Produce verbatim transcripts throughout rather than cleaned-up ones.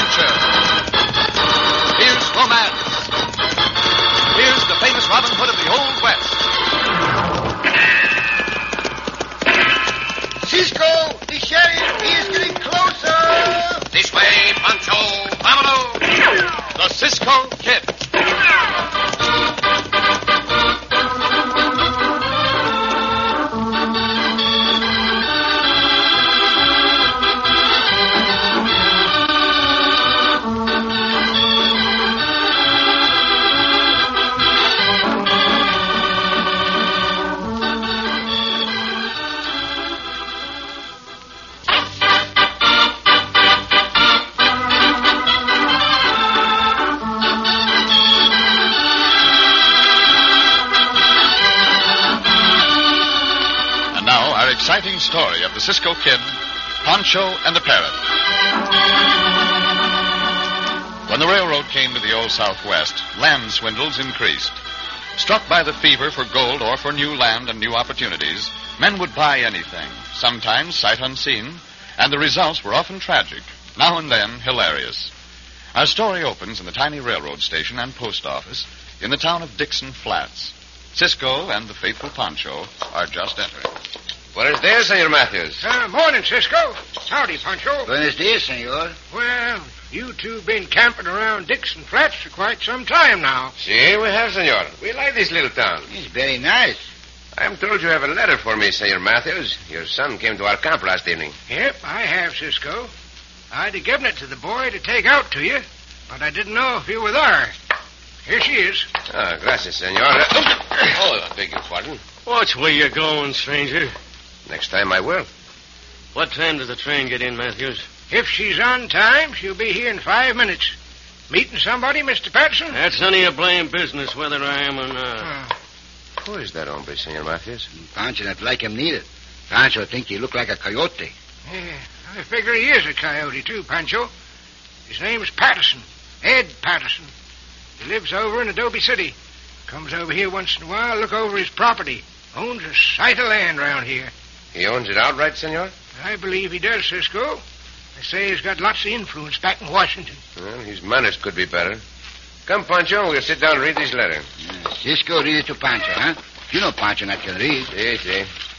adventure. Here's romance. Here's the famous Robin Hood of the Old West. Cisco, the sheriff, he is getting closer. This way, Pancho. Vámonos. The Cisco Kid. Exciting story of the Cisco Kid, Pancho and the Parrot. When the railroad came to the old Southwest, land swindles increased. Struck by the fever for gold or for new land and new opportunities, men would buy anything, sometimes sight unseen, and the results were often tragic, now and then hilarious. Our story opens in the tiny railroad station and post office in the town of Dixon Flats. Cisco and the faithful Pancho are just entering. Buenos dias, Senor Matthews. Uh, morning, Cisco. Howdy, Pancho. Buenos dias, senor. Well, you two been camping around Dixon Flats for quite some time now. Si, we have, senor. We like this little town. It's very nice. I am told you have a letter for me, Senor Matthews. Your son came to our camp last evening. Yep, I have, Cisco. I'd have given it to the boy to take out to you, but I didn't know if you were there. Here she is. Ah, gracias, senor. Oh, I beg your pardon. Watch where you're going, stranger. Next time I will. What time does the train get in, Matthews? If she's on time, she'll be here in five minutes. Meeting somebody, Mister Patterson? That's none of your blame business, whether I am or not. Uh, Who is that hombre, Senor Matthews? Pancho not like him neither. Pancho think he look like a coyote. yeah, I figure he is a coyote, too, Pancho. His name's Patterson. Ed Patterson. He lives over in Adobe City. Comes over here once in a while, look over his property. Owns a sight of land around here. He owns it outright, senor? I believe he does, Cisco. They say he's got lots of influence back in Washington. Well, his manners could be better. Come, Pancho, we'll sit down and read this letter. Uh, Cisco read it to Pancho, huh? You know Pancho not can read. Si, si.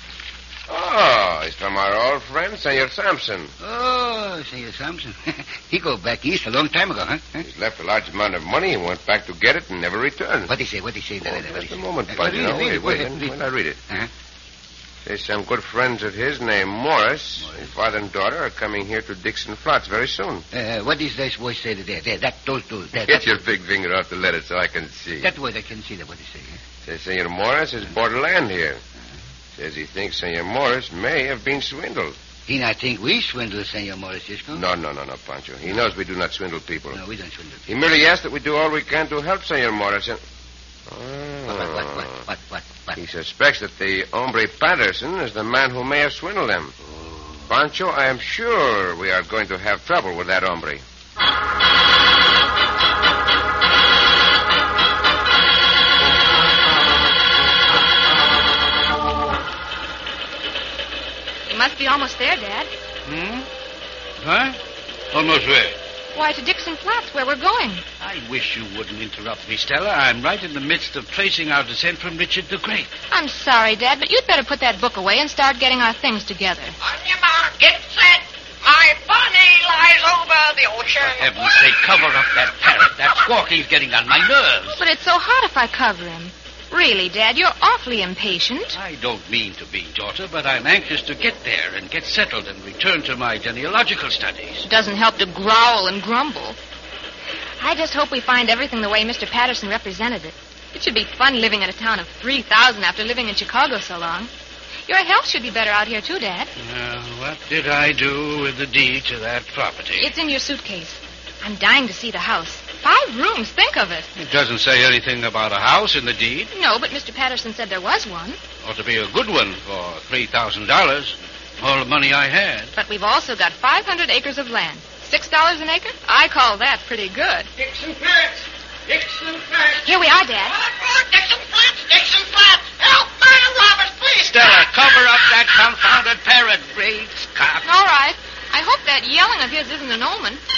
Oh, it's from our old friend, Senor Sampson. Oh, Senor Sampson. He go back east a long time ago, huh? huh? He's left a large amount of money and went back to get it and never returned. What he say? What he say? Oh, What just he a say? moment, Uh, Pancho. read it, Now, read wait, it, wait. read it, When read it. I read it. Uh-huh. There's some good friends of his named Morris. His father and daughter are coming here to Dixon Flats very soon. Uh, what is this voice say there? There, that, those two. There, Get that, your big finger off the letter so I can see. that word, I can see that what he say. Huh? Says Senor Morris has bought land here. Says he thinks Senor Morris may have been swindled. He not think we swindle, Senor Morris, Cisco? No, no, no, no, Pancho. He knows we do not swindle people. No, we don't swindle. He merely asked that we do all we can to help Senor Morris. And... What, what, what, what, what, what, what? He suspects that the hombre Patterson is the man who may have swindled them. Oh. Pancho, I am sure we are going to have trouble with that hombre. You must be almost there, Dad. Hmm? Huh? Almost where? Why, to Dixon Flats, where we're going. I wish you wouldn't interrupt me, Stella. I'm right in the midst of tracing our descent from Richard the Great. I'm sorry, Dad, but you'd better put that book away and start getting our things together. On your mark, get set. My bunny lies over the ocean. For heaven's sake, cover up that parrot. That squawking's getting on my nerves. But it's so hot if I cover him. Really, Dad, you're awfully impatient. I don't mean to be, daughter, but I'm anxious to get there and get settled and return to my genealogical studies. It doesn't help to growl and grumble. I just hope we find everything the way Mister Patterson represented it. It should be fun living in a town of three thousand after living in Chicago so long. Your health should be better out here, too, Dad. Well, what did I do with the deed to that property? It's in your suitcase. I'm dying to see the house. Five rooms, think of it. It doesn't say anything about a house in the deed. No, but Mister Patterson said there was one. Ought to be a good one for three thousand dollars. All the money I had. But we've also got five hundred acres of land. Six dollars an acre? I call that pretty good. Dixon Flats. Dixon Flats. Here we are, Dad. Dixon Flats. Dixon Flats. Help, man, robbers, please. Stella, cover up that confounded parrot. Great Scott. All right. I hope that yelling of his isn't an omen.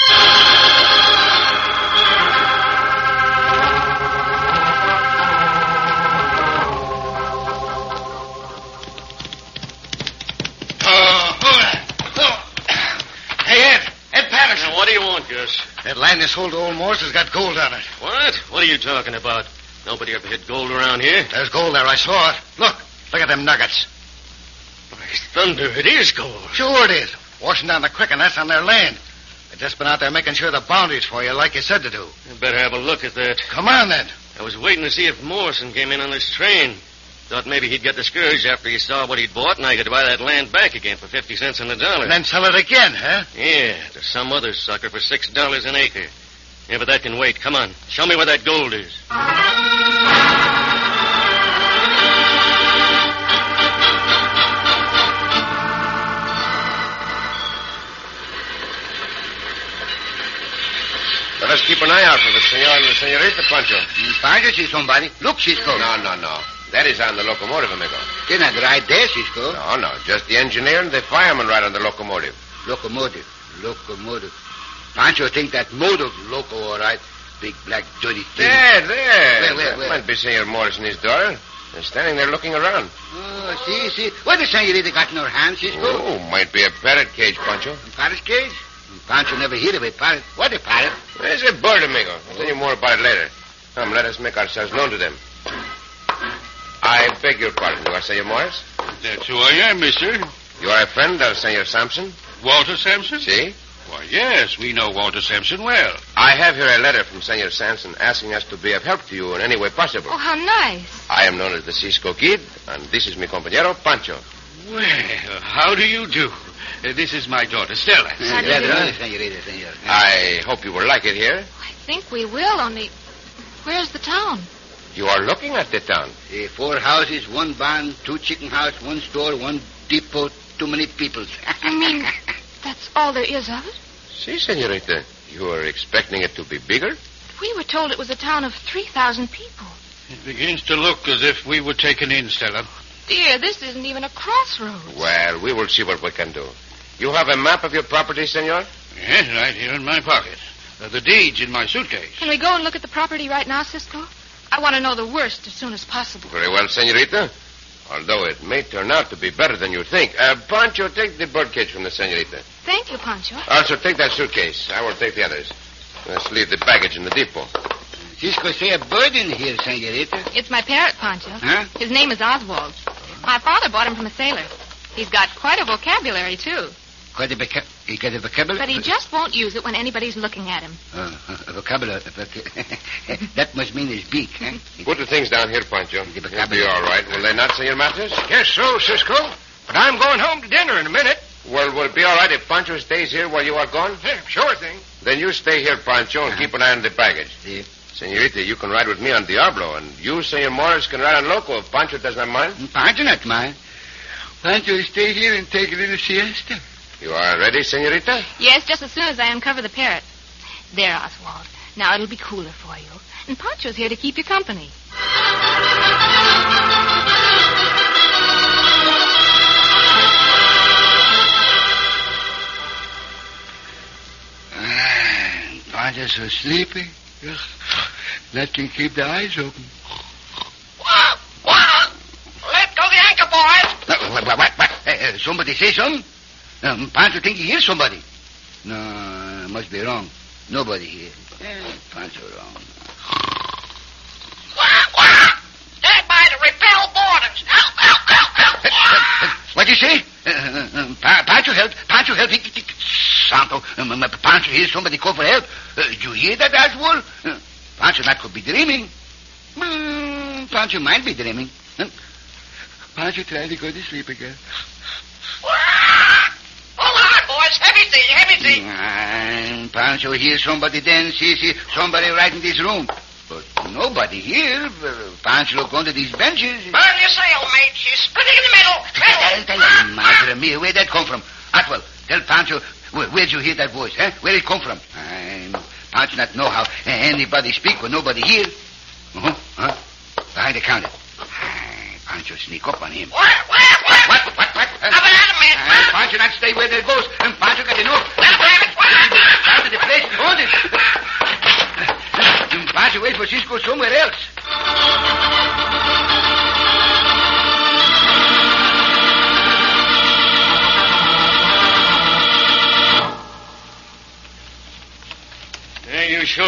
What do you want, Gus? That land they sold to old Morse has got gold on it. What? What are you talking about? Nobody ever hid gold around here. There's gold there. I saw it. Look. Look at them nuggets. By thunder, it is gold. Sure it is. Washing down the creek, and that's on their land. They've just been out there making sure the boundaries for you, like you said to do. You better have a look at that. Come on, then. I was waiting to see if Morrison came in on this train. Thought maybe he'd get discouraged after he saw what he'd bought, and I could buy that land back again for fifty cents on the dollar. And then sell it again, huh? Yeah, to some other sucker for six dollars an acre. Yeah, but that can wait. Come on. Show me where that gold is. Let us keep an eye out for the senor and the senorita, Pancho. Pancho, see somebody. Look, Cisco. No, no, no. That is on the locomotive, amigo. They're not right there, Cisco. No, no. Just the engineer and the fireman ride on the locomotive. Locomotive. Locomotive. Pancho think that motive loco, all right. Big, black, dirty thing. There, there. Where, where, that where? might be Senor Morris and his daughter. They're standing there looking around. Oh, see, see. What the senorita got in her hand, Cisco? Oh, might be a parrot cage, Pancho. A parrot cage? Pancho never heard of a parrot. What a parrot? There's a bird, amigo. I'll tell you more about it later. Come, let us make ourselves known to them. I beg your pardon. You are Senor Morris? That's who I am, mister. You are a friend of Senor Sampson? Walter Sampson? See? Why, yes, we know Walter Sampson well. I have here a letter from Senor Sampson asking us to be of help to you in any way possible. Oh, how nice. I am known as the Cisco Kid, and this is mi compañero, Pancho. Well, how do you do? Uh, this is my daughter, Stella. How do you Glad do? to know you, senorita, senor. I hope you will like it here. I think we will, only where's the town? You are looking at the town. Uh, four houses, one barn, two chicken house, one store, one depot, too many peoples. You mean that's all there is of it? See, senorita, you are expecting it to be bigger? We were told it was a town of three thousand people. It begins to look as if we were taken in, Stella. Dear, this isn't even a crossroads. Well, we will see what we can do. You have a map of your property, senor? Yes, right here in my pocket. Uh, the deed's in my suitcase. Can we go and look at the property right now, Cisco? I want to know the worst as soon as possible. Very well, senorita. Although it may turn out to be better than you think. Uh, Pancho, take the birdcage from the senorita. Thank you, Pancho. Also, take that suitcase. I will take the others. Let's leave the baggage in the depot. Cisco say a bird in here, senorita. It's my parrot, Pancho. Huh? His name is Oswald. My father bought him from a sailor. He's got quite a vocabulary, too. Quite a voca- he got a vocabulary? But he just won't use it when anybody's looking at him. Uh, a vocabulary. That must mean his beak, huh? Put the things down here, Pancho. The You'll be vocabulary. all right, will they not, Senor Matters? Yes, so, Cisco. But I'm going home to dinner in a minute. Well, will it be all right if Pancho stays here while you are gone? Yeah, sure thing. Then you stay here, Pancho, and keep an eye on the baggage. See? Senorita, you can ride with me on Diablo, and you, Senor Morris, can ride on Loco if Pancho does not mind. Pancho not mine. Pancho stay here and take a little siesta. You are ready, Senorita? Yes, just as soon as I uncover the parrot. There, Oswald. Now it'll be cooler for you. And Pancho's here to keep you company. Ah, Pancho's so sleepy. Ugh. Nothing keep the eyes open. Wow, wow. Let go the anchor, boys. Uh, what, what, what, what? Uh, uh, somebody say something? Um, Pancho think he hears somebody. No, must be wrong. Nobody here. Eh, Pancho wrong. Wow, wow. Stand by to repel boarders. Help, help, help, help. Uh, uh, what do you say? Uh, uh, uh, pa- Pancho help. Pancho help. He, he, he, Santo. Um, um, Pancho hears somebody call for help. Uh, did you hear that, Oswald? Uh, Pancho not could be dreaming. Mm, Pancho might be dreaming. Uh, Pancho try to go to sleep again. Hold on, boys. Heavy thing, heavy thing. And Pancho hears somebody then, see, see, somebody right in this room. But nobody here. Uh, Pancho look under these benches. Burn your sail, mate. She's splitting in the middle. Tell, Middle. tell him, Madre mia, where'd that come from? Atwell, tell Pancho, where, where'd you hear that voice, huh? Where'd it come from? And Pancho not know how anybody speak when nobody hear. Uh-huh, huh? Behind the counter. Ah, Pancho sneak up on him. Where, where, where? What, what, what? Have an animal, man. Ah, Pancho not stay where there goes. And Pancho got enough. Let him have it. Down to the place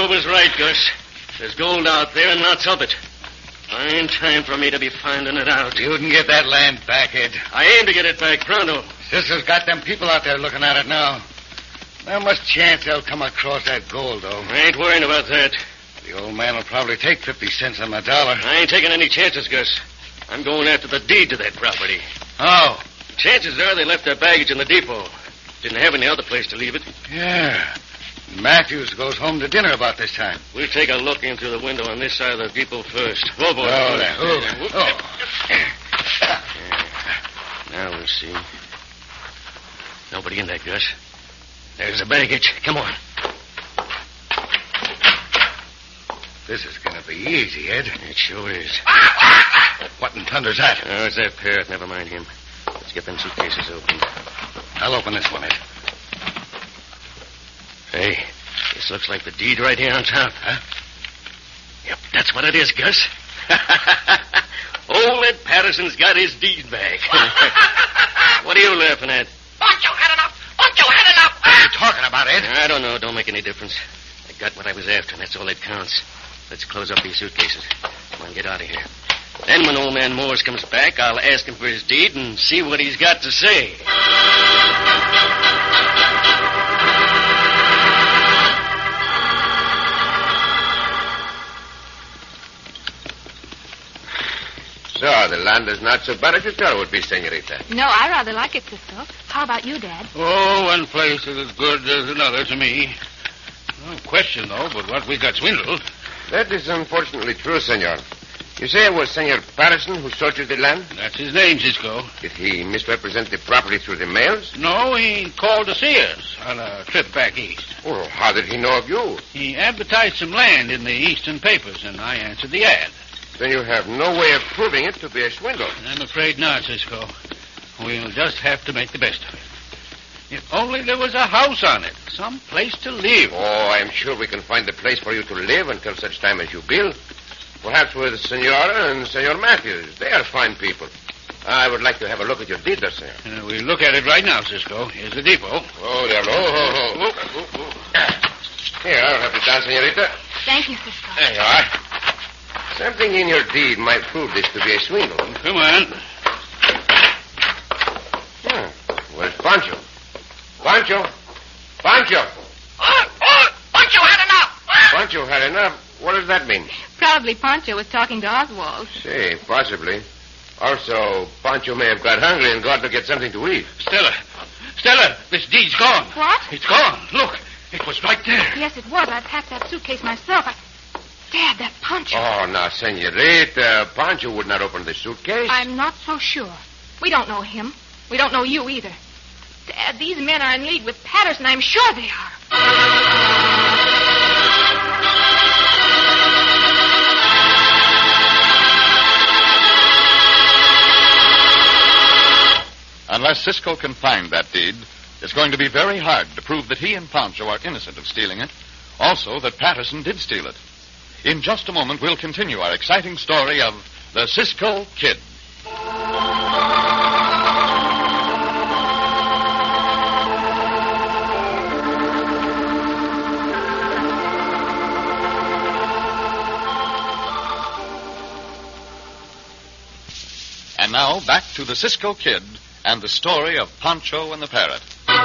was right, Gus. There's gold out there and lots of it. Fine time for me to be finding it out. You can get that land back, Ed. I aim to get it back pronto. Sister's got them people out there looking at it now. Not much chance they'll come across that gold, though. I ain't worrying about that. The old man will probably take fifty cents on the dollar. I ain't taking any chances, Gus. I'm going after the deed to that property. Oh. Chances are they left their baggage in the depot. Didn't have any other place to leave it. Yeah. Matthews goes home to dinner about this time. We'll take a look in through the window on this side of the depot first. Oh, boy. Oh, then. Oh. Oh. Yeah. Now we'll see. Nobody in there, Gus. There's the baggage. Come on. This is going to be easy, Ed. It sure is. What in thunder's that? Oh, it's that parrot. Never mind him. Let's get them suitcases open. I'll open this one, Ed. Hey, this looks like the deed right here on top. Huh? Yep, that's what it is, Gus. Old Ed Patterson's got his deed back. What are you laughing at? Pancho had enough. Pancho had enough. What are you talking about, Ed? I don't know. Don't make any difference. I got what I was after, and that's all that counts. Let's close up these suitcases. Come on, get out of here. Then when old man Morris comes back, I'll ask him for his deed and see what he's got to say. So, the land is not so bad as you thought it would be, senorita. No, I rather like it, Cisco. How about you, Dad? Oh, one place is as good as another to me. No question, though, but what we got swindled. That is unfortunately true, senor. You say it was Senor Patterson who sold you the land? That's his name, Cisco. Did he misrepresent the property through the mails? No, he called to see us on a trip back east. Oh, how did he know of you? He advertised some land in the eastern papers, and I answered the ad. Then you have no way of proving it to be a swindle. I'm afraid not, Cisco. We'll just have to make the best of it. If only there was a house on it, some place to live. Oh, I'm sure we can find a place for you to live until such time as you build. Perhaps with Senora and Senor Matthews. They are fine people. I would like to have a look at your deed there, senor. Uh, we'll look at it right now, Cisco. Here's the depot. Oh, there. Oh, oh, oh. oh, oh. Here, I'll help you down, senorita. Thank you, Cisco. There you are. Something in your deed might prove this to be a swindle. Come on. Yeah. Where's Pancho? Pancho? Pancho! Oh, oh, Pancho had enough. Pancho had enough? What does that mean? Probably Pancho was talking to Oswald. Say, possibly. Also, Pancho may have got hungry and got to get something to eat. Stella. Stella, this deed's gone. What? It's gone. Look, it was right there. Yes, it was. I packed that suitcase myself. I... Dad, that Pancho. Oh, now, senorita, Pancho would not open the suitcase. I'm not so sure. We don't know him. We don't know you either. Dad, these men are in league with Patterson. I'm sure they are. Unless Cisco can find that deed, it's going to be very hard to prove that he and Pancho are innocent of stealing it. Also, that Patterson did steal it. In just a moment, we'll continue our exciting story of the Cisco Kid. And now, back to the Cisco Kid and the story of Pancho and the Parrot.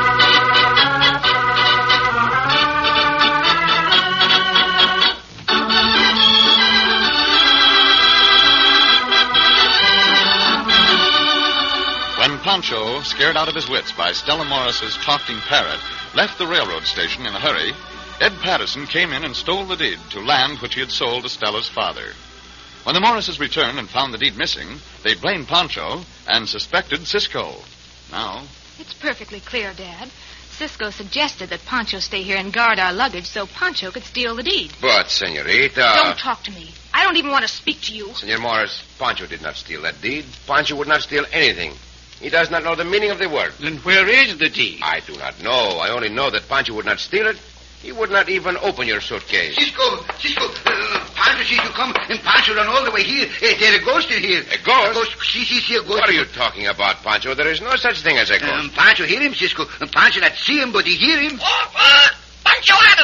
When Pancho, scared out of his wits by Stella Morris's talking parrot, left the railroad station in a hurry, Ed Patterson came in and stole the deed to land which he had sold to Stella's father. When the Morrises returned and found the deed missing, they blamed Pancho and suspected Cisco. Now... It's perfectly clear, Dad. Cisco suggested that Pancho stay here and guard our luggage so Pancho could steal the deed. But, senorita... Don't talk to me. I don't even want to speak to you. Senor Morris, Pancho did not steal that deed. Pancho would not steal anything. He does not know the meaning of the word. Then where is the deed? I do not know. I only know that Pancho would not steal it. He would not even open your suitcase. Cisco, Cisco, uh, Pancho sees you come, and Pancho run all the way here. Uh, there's a ghost in here. A ghost? A ghost. See, see, see, a ghost. What are you talking about, Pancho? There is no such thing as a ghost. Um, Pancho hear him, Cisco. And Pancho not see him, but he hear him. Oh, uh, Pancho had enough.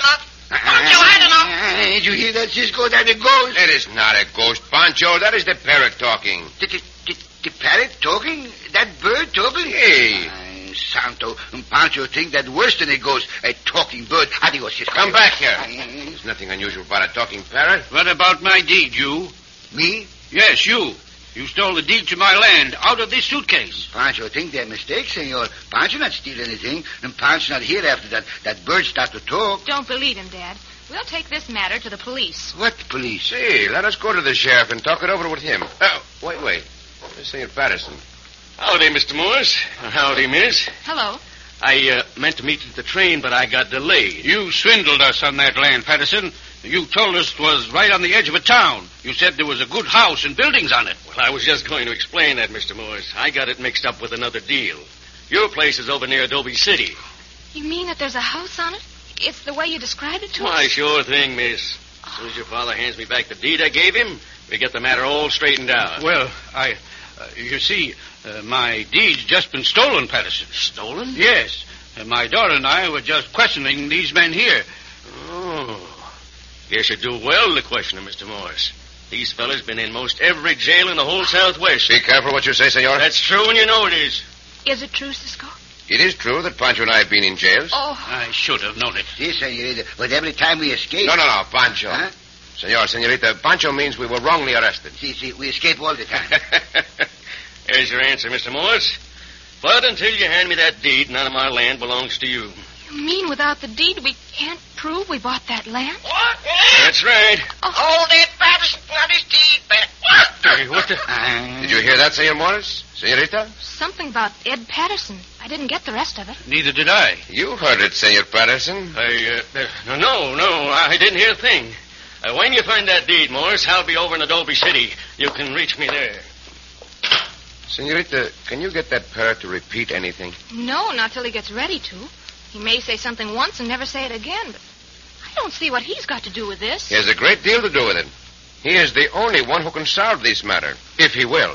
Pancho had enough. Did you hear that, Cisco? That a ghost. That is not a ghost, Pancho. That is the parrot talking. The, the, the, the parrot talking? That bird talking? Hey. Ay, Santo, Pancho think that worse than a ghost, a talking bird. Adios, Cisco. Come back here. Ay, There's nothing unusual about a talking parrot. What about my deed, you? Me? Yes, you. You stole the deed to my land out of this suitcase. Pancho think they're mistake, senor. Pancho not steal anything, and Pancho not here after that, that bird start to talk. Don't believe him, Dad. We'll take this matter to the police. What police? See, let us go to the sheriff and talk it over with him. Oh, wait, wait. There's Senor Patterson. Howdy, Mister Morris. Howdy, miss. Hello. I uh, meant to meet you at the train, but I got delayed. You swindled us on that land, Patterson. You told us it was right on the edge of a town. You said there was a good house and buildings on it. Well, I was just going to explain that, Mister Morris. I got it mixed up with another deal. Your place is over near Adobe City. You mean that there's a house on it? It's the way you described it to Why, us? sure thing, miss. As soon as your father hands me back the deed I gave him, we get the matter all straightened out. Well, I... Uh, you see, uh, my deed's just been stolen, Patterson. Stolen? Yes. Uh, my daughter and I were just questioning these men here. Oh. Guess you do well to question them, Mister Morris. These fellas been in most every jail in the whole Southwest. Be careful what you say, senor. That's true, and you know it is. Is it true, Cisco? It is true that Pancho and I have been in jails. Oh. I should have known it. Yes, senorita. But every time we escape... No, no, no, Pancho. Huh? Senor, senorita, Pancho means we were wrongly arrested. See, see, we escape all the time. There's your answer, Mister Morris. But until you hand me that deed, none of my land belongs to you. You mean without the deed we can't prove we bought that land? What? That's right. Hold it, Patterson. Got his deed back. Hey, what the... Uh, Did you hear that, Senor Morris? Senorita? Something about Ed Patterson. I didn't get the rest of it. Neither did I. You heard it, Senor Patterson. I, uh, uh, no, no, I didn't hear a thing. Uh, when you find that deed, Morris, I'll be over in Adobe City. You can reach me there. Senorita, can you get that parrot to repeat anything? No, not till he gets ready to. He may say something once and never say it again, but I don't see what he's got to do with this. He has a great deal to do with it. He is the only one who can solve this matter, if he will.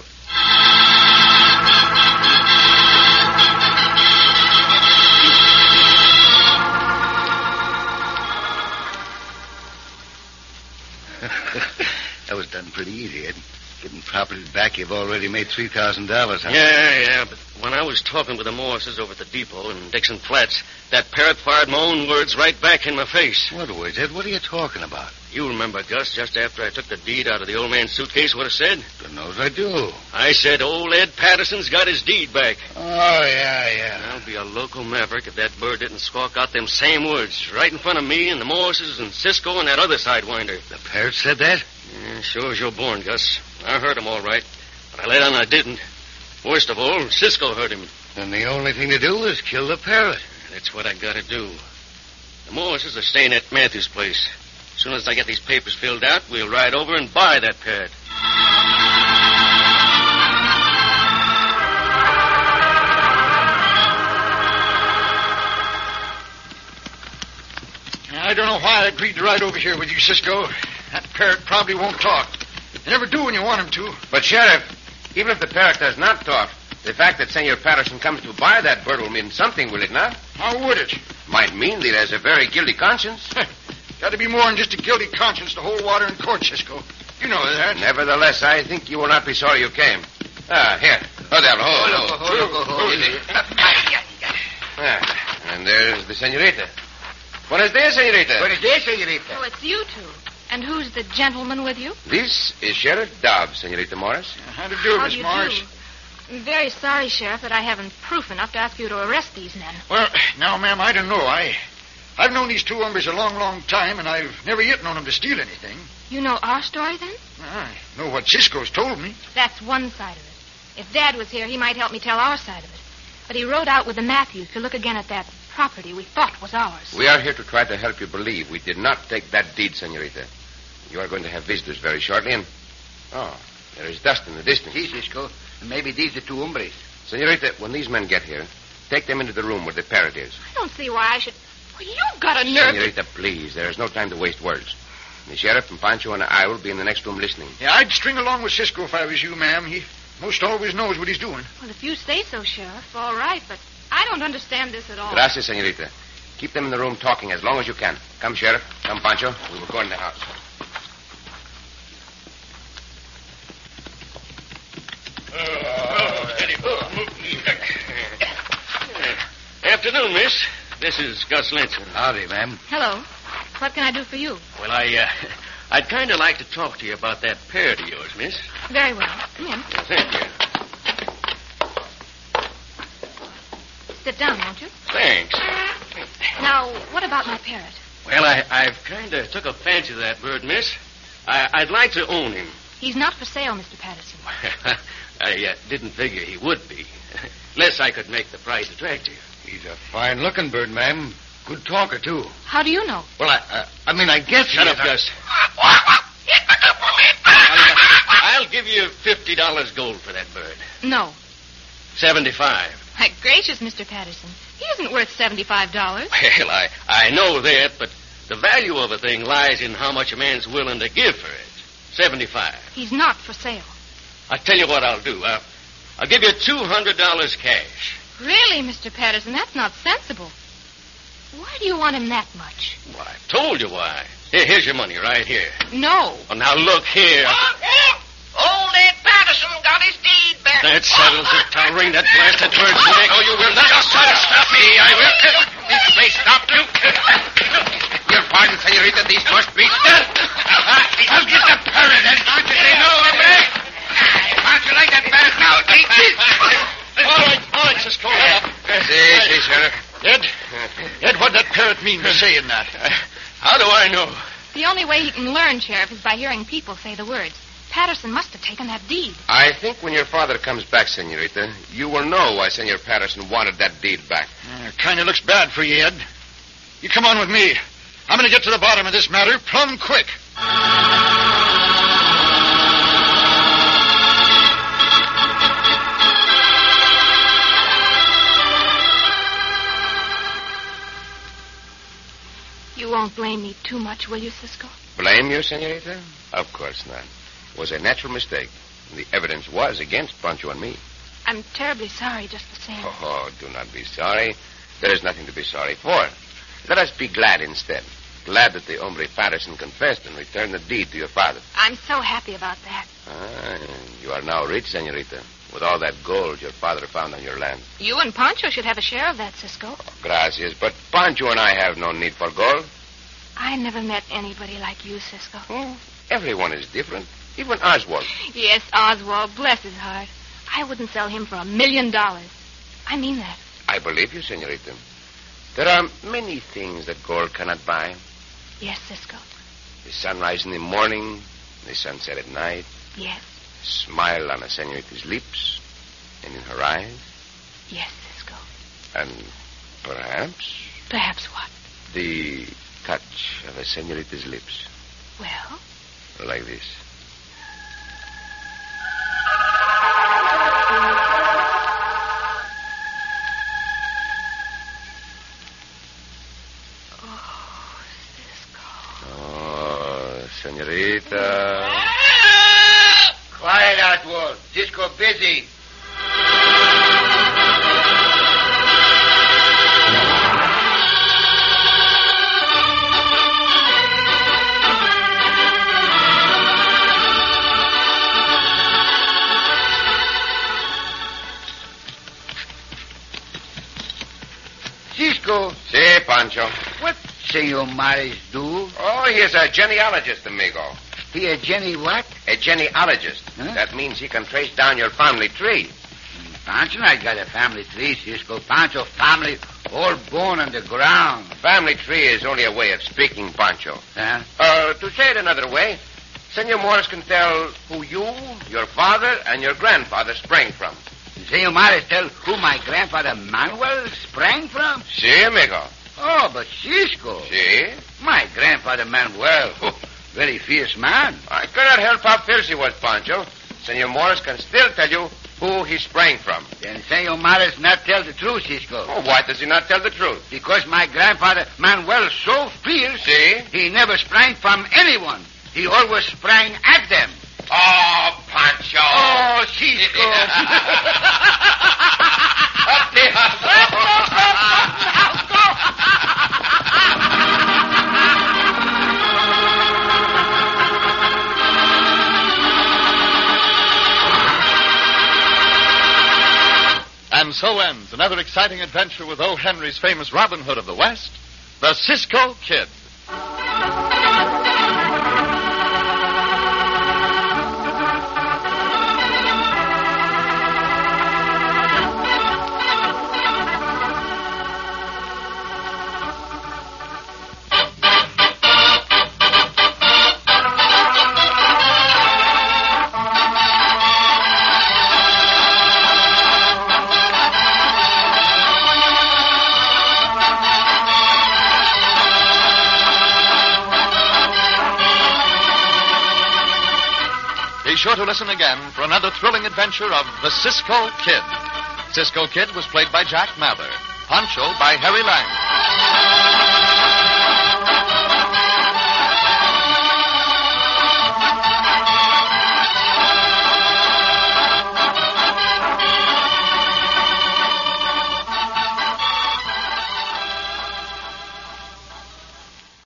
That was done pretty easy, Ed. Getting property back, you've already made three thousand dollars. Huh? Yeah, yeah, but when I was talking with the Morrises over at the depot in Dixon Flats, that parrot fired my own words right back in my face. What words, Ed? What are you talking about? You remember, Gus, just after I took the deed out of the old man's suitcase, what I said? God knows I do. I said old Ed Patterson's got his deed back. Oh, yeah, yeah. I'll be a local maverick if that bird didn't squawk out them same words right in front of me and the Morrises and Cisco and that other sidewinder. The parrot said that? Yeah, sure as you're born, Gus. I heard him all right, but I let on I didn't. Worst of all, Cisco heard him. Then the only thing to do is kill the parrot. That's what I gotta do. The Morrises are staying at Matthew's place. As soon as I get these papers filled out, we'll ride over and buy that parrot. I don't know why I agreed to ride over here with you, Cisco. That parrot probably won't talk. You never do when you want him to. But, Sheriff, even if the parrot does not talk, the fact that Senor Patterson comes to buy that bird will mean something, will it not? How would it? Might mean that he has a very guilty conscience. Got to be more than just a guilty conscience to hold water in court, Cisco. You know that. Nevertheless, I think you will not be sorry you came. Ah, here. Oh, there. Hold, hold, Hold, hold, hold, Easy. Ah, and there's the senorita. Buenos dias, senorita. Buenos dias, senorita. Oh, it's you two. And who's the gentleman with you? This is Sheriff Dobbs, Senorita Morris. How to do, How Miss do you Morris? do? I'm very sorry, Sheriff, that I haven't proof enough to ask you to arrest these men. Well, now, ma'am, I don't know. I, I've known these two hombres a long, long time, and I've never yet known them to steal anything. You know our story, then? I know what Cisco's told me. That's one side of it. If Dad was here, he might help me tell our side of it. But he rode out with the Matthews to look again at that property we thought was ours. We are here to try to help you believe we did not take that deed, Senorita. You are going to have visitors very shortly, and... Oh, there is dust in the distance. See, Cisco, maybe these are two hombres. Senorita, when these men get here, take them into the room where the parrot is. I don't see why I should... Well, you've got a nerve... Senorita, please, there is no time to waste words. The sheriff and Pancho and I will be in the next room listening. Yeah, I'd string along with Cisco if I was you, ma'am. He most always knows what he's doing. Well, if you say so, Sheriff, all right, but I don't understand this at all. Gracias, Senorita. Keep them in the room talking as long as you can. Come, Sheriff. Come, Pancho. We will go in the house. Oh, steady. Afternoon, miss. This is Gus Linson. Howdy, ma'am. Hello. What can I do for you? Well, I, uh, I'd kind of like to talk to you about that parrot of yours, miss. Very well. Come in. Well, thank you. Sit down, won't you? Thanks. Now, what about my parrot? Well, I, I've kind of took a fancy to that bird, miss. I, I'd like to own him. He's not for sale, Mister Patterson. I uh, didn't figure he would be. Unless I could make the price attractive. He's a fine-looking bird, ma'am. Good talker, too. How do you know? Well, I, uh, I mean, I guess Shut he up, is a- Gus. I'll, I'll give you fifty dollars gold for that bird. No. Seventy-five. My gracious, Mister Patterson. He isn't worth seventy-five dollars. Well, I, I know that, but the value of a thing lies in how much a man's willing to give for it. Seventy-five. He's not for sale. I'll tell you what I'll do. I'll, I'll give you two hundred dollars cash. Really, Mister Patterson, that's not sensible. Why do you want him that much? Well, I told you why. Here, here's your money right here. No. Well, now look here. Old Ed Patterson got his deed back. That settles it. I'll ring that blasted bird's neck. Oh, you will not try to stop me. I will. This may stop you. Your pardon, senorita, these must be done. I'll get the parrot, and don't you say no, hombre? Don't you like that parrot now? Take this. All right, all right, Cisco. See, see, Sheriff. Ed, Ed, what'd that parrot mean by saying that? How do I know? The only way he can learn, Sheriff, is by hearing people say the words. Patterson must have taken that deed. I think when your father comes back, senorita, you will know why Senor Patterson wanted that deed back. Uh, kind of looks bad for you, Ed. You come on with me. I'm going to get to the bottom of this matter plumb quick. You won't blame me too much, will you, Cisco? Blame you, senorita? Of course not. It was a natural mistake. The evidence was against Pancho and me. I'm terribly sorry just the same. Oh, do not be sorry. There is nothing to be sorry for. Let us be glad instead. Glad that the hombre Patterson confessed and returned the deed to your father. I'm so happy about that. Ah, you are now rich, senorita, with all that gold your father found on your land. You and Pancho should have a share of that, Cisco. Oh, gracias, but Pancho and I have no need for gold. I never met anybody like you, Cisco. Oh, everyone is different. Even Oswald. Yes, Oswald, bless his heart. I wouldn't sell him for a million dollars. I mean that. I believe you, senorita. There are many things that gold cannot buy. Yes, Cisco. The sunrise in the morning, the sunset at night, Yes, smile on a senorita's lips and in her eyes, yes, Cisco. and perhaps Perhaps what? the touch of a senorita's lips, Well, like this. oh, Cisco. Oh, senorita. Quiet, Oswald. Cisco busy. Cisco, Si, Pancho. what Senor Mares do? Oh, he is a genealogist, amigo. He a Jenny what? A genealogist. Huh? That means he can trace down your family tree. Pancho not got a family tree, Cisco. Pancho family all born on the ground. Family tree is only a way of speaking, Pancho. Huh? Uh, to say it another way, Senor Morris can tell who you, your father, and your grandfather sprang from. Senor Mares tell who my grandfather Manuel sprang from? Si, amigo. Oh, but Cisco. Si. My grandfather Manuel, oh, very fierce man. I cannot help how fierce he was, Pancho. Senor Morris can still tell you who he sprang from. Then Senor Mares not tell the truth, Cisco. Oh, why does he not tell the truth? Because my grandfather Manuel so fierce, Si. he never sprang from anyone. He always sprang at them. Oh, Pancho. Oh, Cisco. Up the house. Let's go, let's go. so ends another exciting adventure with O. Henry's famous Robin Hood of the West, the Cisco Kid. Be sure to listen again for another thrilling adventure of the Cisco Kid. Cisco Kid was played by Jack Mather. Pancho by Harry Lang.